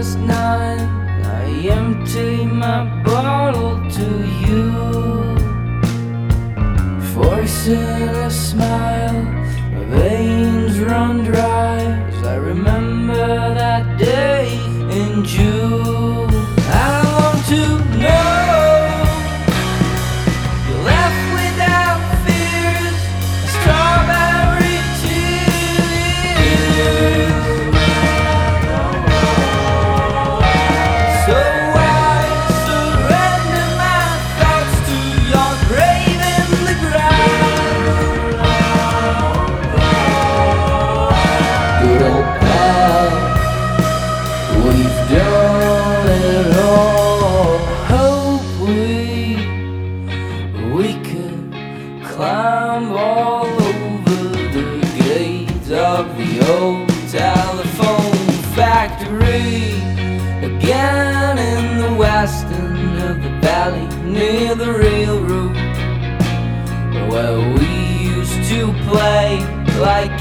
past 9, I empty my bottle to you, forcing a smile. My veins run dry as I remember that day in June. I want to know you left without fears, a strawberry tears. So I surrender my thoughts to your grave in the ground. Good old pal, we've done it all. Hope we could climb all over the gates of the old telephone factory, again in the west end of the valley near the railroad, where we used to play like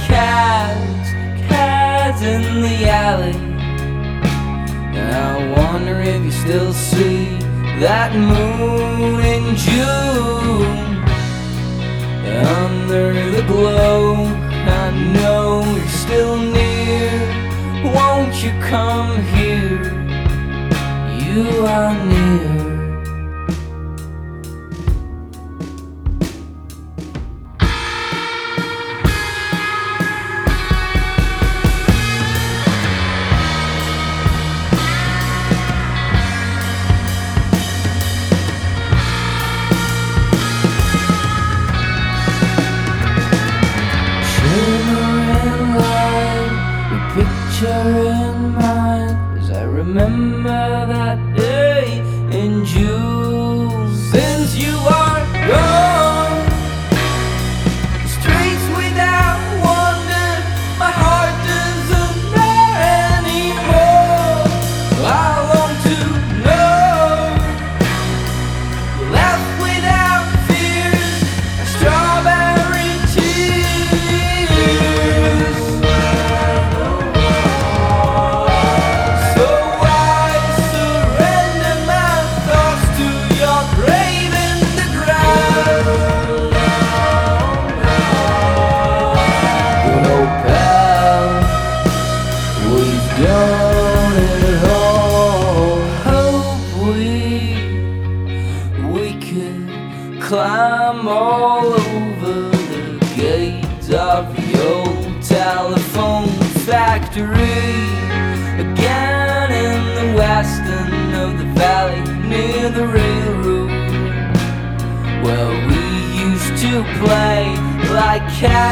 cats in the alley. And I wonder if you still see that moon in June. Under the glow, I know you're still near. Won't you come here? You are near. Picture in mind as I remember that day in June. Since you are gone, streets without wonder, my heart doesn't know anymore. I want to know you're left without fears, a strawberry tears. Done it all. Hope we could climb all over the gates of the old telephone factory, again in the west end of the valley near the railroad, where we used to play like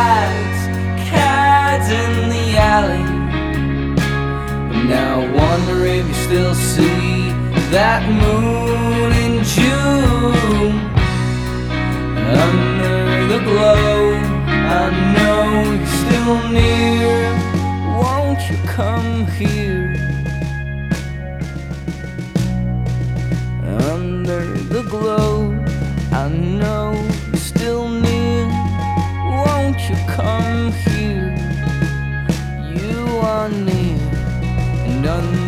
cats in the alley. Now I wonder if you still see that moon in June. Under the glow, I know you're still near. Won't you come here? Under the glow, I know you're still near. Won't you come here? You are near. And